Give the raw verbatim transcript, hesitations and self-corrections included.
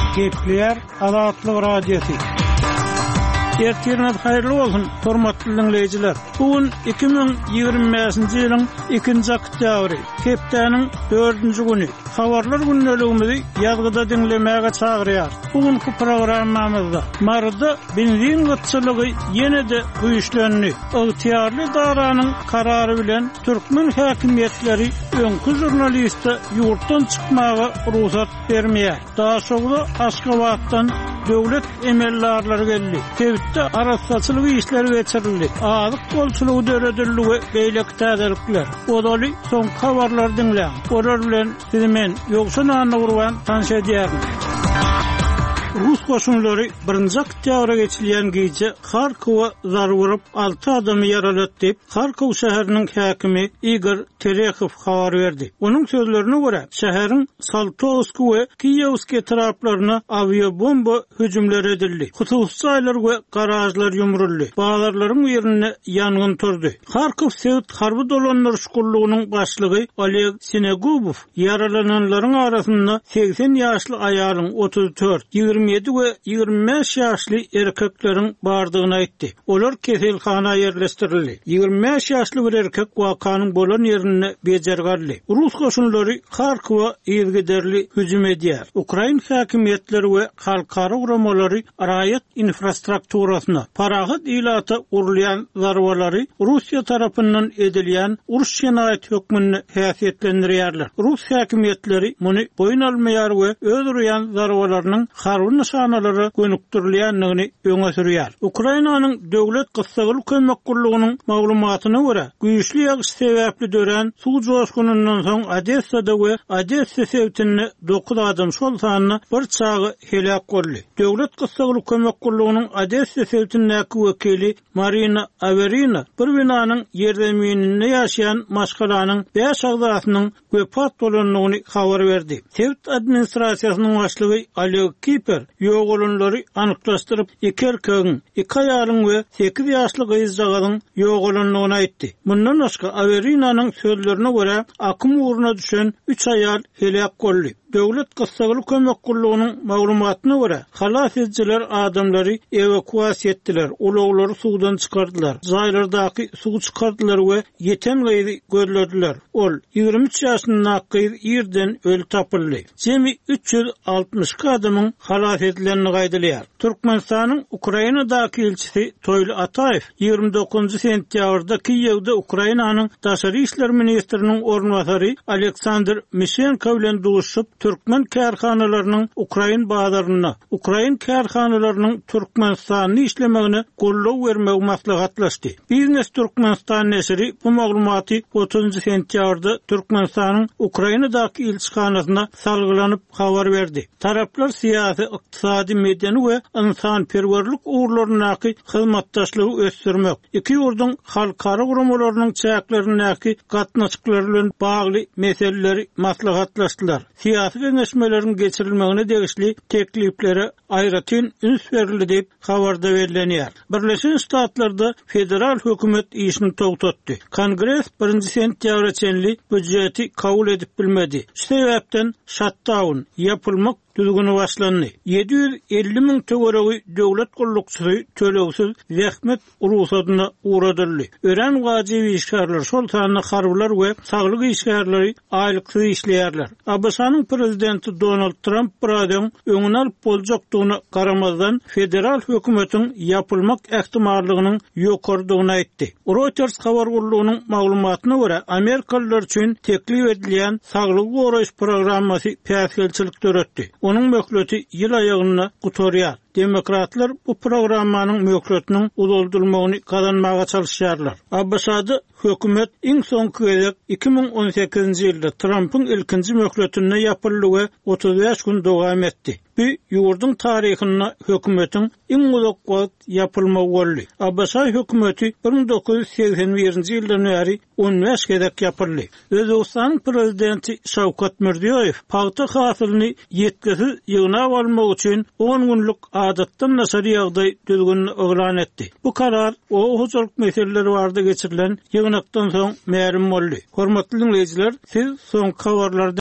Kepler Azatlyk Radiosu. Ertirnet hayırlı olsun, hormatly dinleyijiler. Bugün iki bin ýygrimi beşinji ýylyň ikinji oktýabry, hepdeniň dördünji güni. Habarlar günneligimizi ýazgyda dinlemäge çagyrýar. Bugünkü programmamyzda marada benzin gıtçylygy ýene-de güýçlenýär. Ygtyarly daranyň karary bilen türkmen häkimiýetleri öňkü jurnalistde ýurtdan çykmaga ruhsat bermeýär. Daha sonra Aşgabatdan döwlet emellerleri geldi. Tewitde araççylyk işleri geçirildi. Azyk bolçulugy dörediligi beýlek täzelikler. Odaly soň habarlar dinleň. Olar bilen men ýoksa nany urwan tanış edýärim. Rus koşunları birinci oktýabra geçilýän gece Harkova zar vurup altı adamy yaralat dep Harkov şäheriniň häkimi Igor Terekhov habar berdi. Onuň sözlerine görä şäheriň Saltovski we Kiyevski taraplaryna aviabomba hüjümleri edildi. Hususy aýlar we garajlar ýumruldy. Bazarlaryň ýerine ýangyn turdy. Harkov Sowet harby dolanlar şukurlugynyň başlygy Oleg Sinegubov yaralananlaryň arasynda seksen ýaşly aýalyň otuz dört, ýygrimi ýedi we ýygrimi beş ýaşly erkekleriň bardygyny aýtdy. Olar keselhana ýerleşdirildi. ýygrimi beş ýaşly bir erkek wakanyň bolan ýerine bejergarly. Rus goşunlary Harkova ýergiderli hüjüm edýär. Ukraina häkimiýetleri we halkara uramalary raýat infrastrukturasyna parahat ilata urulýan zarbalary Russiýa tarapyndan edilýän uruş şenaýat hökmüni häsiýetlendirýärler. Rus häkimiýetleri muny boyun almaýar we öldürýän zarbalarynyň harby nişanalary gönükdirilýändigini öňe sürýär. Ukrainanyň döwlet gysgalyk kömek gurulugynyň maglumatyna görä, güýçli ýagyş sebäpli dören suw joşgunundan soň Odessada we Odessa sewtini dokuz adam şol sanyny bir çagy helak boldy. Döwlet gysgalyk kömek gurulugynyň Odessa sewtindäki wekili Marina Averina bir binanyň ýerdemininde ýaşaýan maşgalanyň beş agzasynyň wepat bolanlygyny habar berdi. Sewt administrasiýasynyň başlygy Oleg Kiper ýoğulunlary anyklaşdyryp iki erkegiň, iki aýalyň we sekiz ýaşly gyzjagadyň ýoğulunlygyny aýtdy. Mundan başga Averinanyň sözlerine görä akym uğruna düşen üç aýal helak boldy. Döwlet gysgalyk kömek gurulugynyň maglumatyna görä halas edjiler adamlary evakuasiýa etdiler, ulaglary suwdan çykardylar. Zaýlardaky suw çykardylar we ýeten gyzy görlediler. Ol ýygrimi üç ýaşly gyz ýerden öl tapyldy. Jemi üç ýüz altmış adamyň halas edilýänini gaýdylýar. Türkmenistanyň Ukrainadaky elçisi Toyl Ataev ýygrimi dokuzunji sentýabrda Kiýewde Ukrainanyň daşary işler ministriniň ornwasary Aleksandr Mishenko bilen duşup Türkmen kärhanalarynyň Ukrain bazaryna, Ukrain kärhanalarynyň Türkmenistanyny işlemegine gollaw bermegi maslahatlaşdy. Biznes Türkmenistan nesiri bu maglumaty otuzunji sentýabrda Türkmenistanyň Ukrainadaky elçixanasyna salgylanyp habar berdi. Taraplar siyasi, iqtisadi, medeni we insanperwerlik uğurlarynaky hyzmatdaşlygy ösdürmek, iki ýurduň halkara guramalarynyň çäklerindäki gatnaşyklary bilen bagly meseleleri maslahatlaşdylar. Siyasi geňeşmeleriň geçirilmegine degişli tekliflere aýratyn üns berildi diýip habarda berilýär. Birleşen Ştatlarda federal hökümet işini togtatdy. Kongres birinji sentýabra çenli büdjeti kabul edip bilmedi. Şu sebäpden shutdown ýapylmak düzgünü başlandy. yedi yüz elli min töweregi döwlet gullukçysy tölewsiz zähmet urusadyna uğradyldy. Ören gajibi işgärler şol sanyny harbylar we saglyk işgärleri aýlyksyz işleýärler. A B S-nyň prezidenti Donald Trump buradan öňüne alyp boljakdygyna garamazdan federal hökümetiň ýapylmak ähtimallygynyň ýokardygyny aýtdy. Reuters habar gurulugynyň maglumatyna görä Amerikalılar üçin teklif edilýän saglyk goraýyş programmasy päsgelçilik döretdi. Onun möhleti ýyl aýagyna gutarýar. Demokratlar bu programmanyň möhletiniň uzuldurmagyny kazanmaga çalışýarlar. A B S-da hökümet iň soňky gezek iki bin on sekizinji ýylda Trumpyň ilkinji möhletine ýapyldy we otuz beş gün dowam etdi. Bu ýurduň taryhyna hökümetiň iň uzak wagt ýapylmagy boldy. A B S hökümeti bir dokuz yüz seksen birinji ýyldan beri on beş gezek ýapyldy. Özbekistanyň prezidenti Şawkat Mirziýoýew paýta hasylyny ýetkisiz ýygnap almak üçin on günlük adatdan nasary ýagdaý düzgünni oglan etdi. Bu karar o huzurluk meseleleri barada geçirilen ýygnakdan soň märim boldy. Hormatly dinleýijiler, siz soňky habarlarda